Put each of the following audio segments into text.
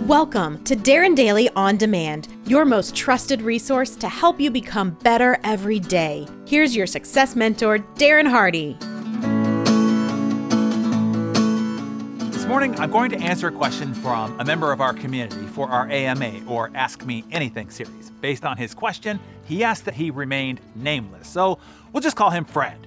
Welcome to Darren Daily On Demand, your most trusted resource to help you become better every day. Here's your success mentor, Darren Hardy. This morning, I'm going to answer a question from a member of our community for our AMA, or Ask Me Anything series. Based on his question, he asked that he remained nameless, so we'll just call him Fred.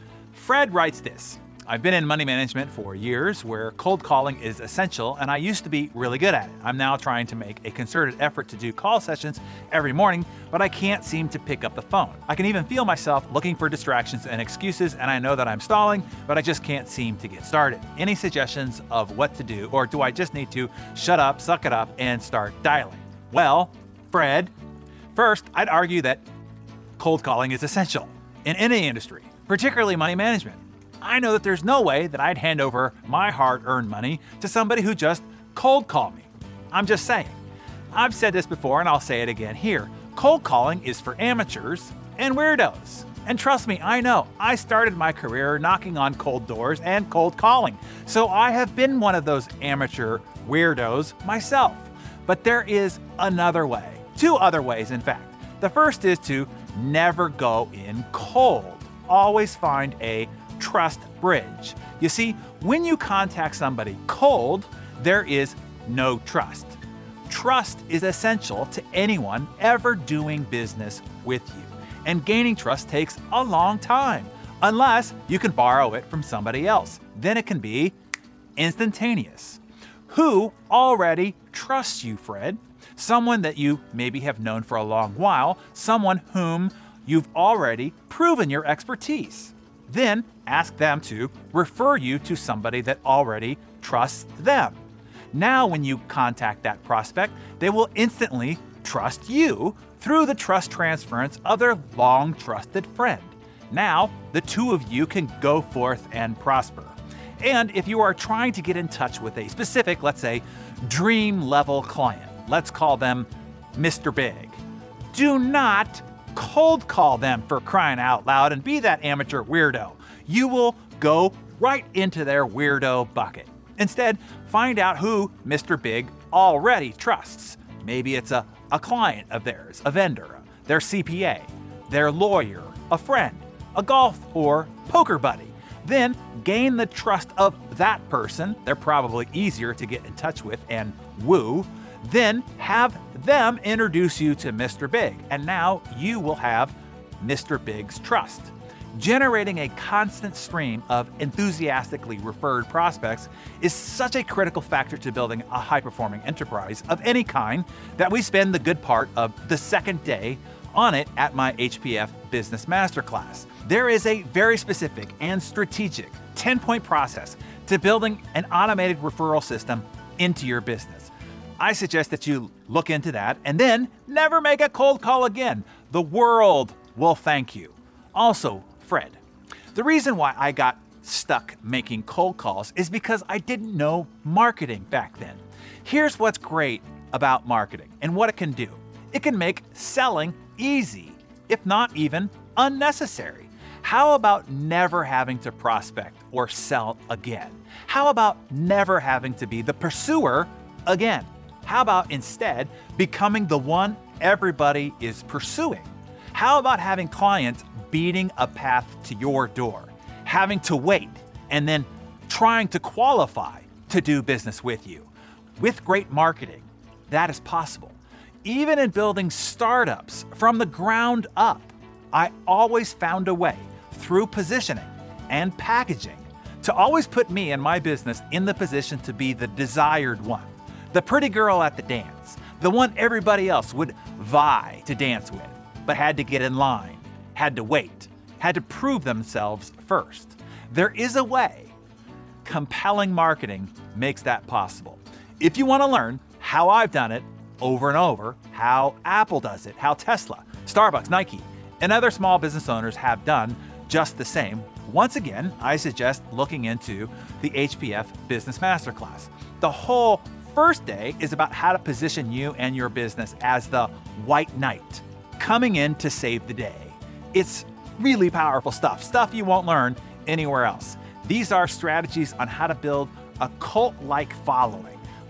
Fred writes this: I've been in money management for years where cold calling is essential, and I used to be really good at it. I'm now trying to make a concerted effort to do call sessions every morning, but I can't seem to pick up the phone. I can even feel myself looking for distractions and excuses, and I know that I'm stalling, but I just can't seem to get started. Any suggestions of what to do, or do I just need to shut up, suck it up, and start dialing? Well, Fred, first, I'd argue that cold calling is essential in any industry, particularly money management. I know that there's no way that I'd hand over my hard-earned money to somebody who just cold called me. I'm just saying. I've said this before and I'll say it again here. Cold calling is for amateurs and weirdos. And trust me, I know. I started my career knocking on cold doors and cold calling. So I have been one of those amateur weirdos myself. But there is another way. Two other ways, in fact. The first is to never go in cold. Always find a trust bridge. You see, when you contact somebody cold, there is no trust. Trust is essential to anyone ever doing business with you. And gaining trust takes a long time, unless you can borrow it from somebody else. Then it can be instantaneous. Who already trusts you, Fred? Someone that you maybe have known for a long while, someone whom you've already proven your expertise. Then ask them to refer you to somebody that already trusts them. Now, when you contact that prospect, they will instantly trust you through the trust transference of their long trusted friend. Now, the two of you can go forth and prosper. And if you are trying to get in touch with a specific, let's say, dream level client, let's call them Mr. Big, do not cold call them, for crying out loud, and be that amateur weirdo. You will go right into their weirdo bucket. Instead, find out who Mr. Big already trusts. Maybe it's a client of theirs, a vendor, their CPA, their lawyer, a friend, a golf or poker buddy. Then gain the trust of that person. They're probably easier to get in touch with and woo. Then have them introduce you to Mr. Big, and now you will have Mr. Big's trust. Generating a constant stream of enthusiastically referred prospects is such a critical factor to building a high-performing enterprise of any kind that we spend the good part of the second day on it at my HPF Business Masterclass. There is a very specific and strategic 10-point process to building an automated referral system into your business. I suggest that you look into that and then never make a cold call again. The world will thank you. Also, Fred, the reason why I got stuck making cold calls is because I didn't know marketing back then. Here's what's great about marketing and what it can do. It can make selling easy, if not even unnecessary. How about never having to prospect or sell again? How about never having to be the pursuer again? How about instead becoming the one everybody is pursuing? How about having clients beating a path to your door, having to wait, and then trying to qualify to do business with you? With great marketing, that is possible. Even in building startups from the ground up, I always found a way through positioning and packaging to always put me and my business in the position to be the desired one. The pretty girl at the dance, the one everybody else would vie to dance with, but had to get in line, had to wait, had to prove themselves first. There is a way. Compelling marketing makes that possible. If you want to learn how I've done it over and over, how Apple does it, how Tesla, Starbucks, Nike, and other small business owners have done just the same, once again, I suggest looking into the HPF Business Masterclass. The whole first day is about how to position you and your business as the white knight coming in to save the day. It's really powerful stuff you won't learn anywhere else. These are strategies on how to build a cult-like following,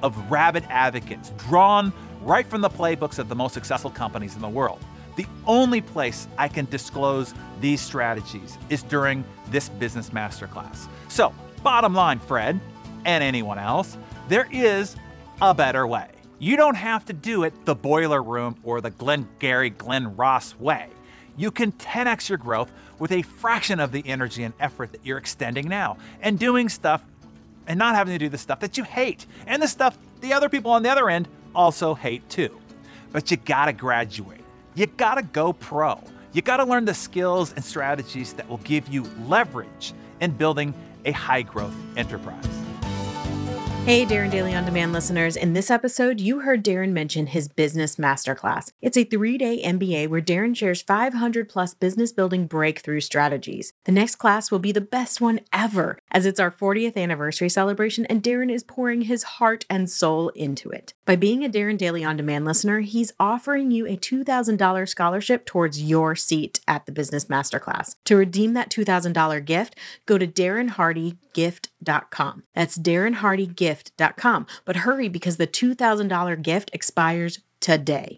of rabid advocates drawn right from the playbooks of the most successful companies in the world. The only place I can disclose these strategies is during this business masterclass. So, bottom line, Fred, and anyone else, there is a better way. You don't have to do it the boiler room or the Glengarry Glen Ross way. You can 10x your growth with a fraction of the energy and effort that you're extending now, and doing stuff and not having to do the stuff that you hate, and the stuff the other people on the other end also hate too. But you gotta graduate. You gotta go pro. You gotta learn the skills and strategies that will give you leverage in building a high-growth enterprise. Hey, Darren Daily On Demand listeners. In this episode, you heard Darren mention his business masterclass. It's a 3-day MBA where Darren shares 500 plus business building breakthrough strategies. The next class will be the best one ever, as it's our 40th anniversary celebration and Darren is pouring his heart and soul into it. By being a Darren Daily On Demand listener, he's offering you a $2,000 scholarship towards your seat at the business masterclass. To redeem that $2,000 gift, go to DarrenHardyGift.com. That's DarrenHardyGift.com. But hurry, because the $2,000 gift expires today.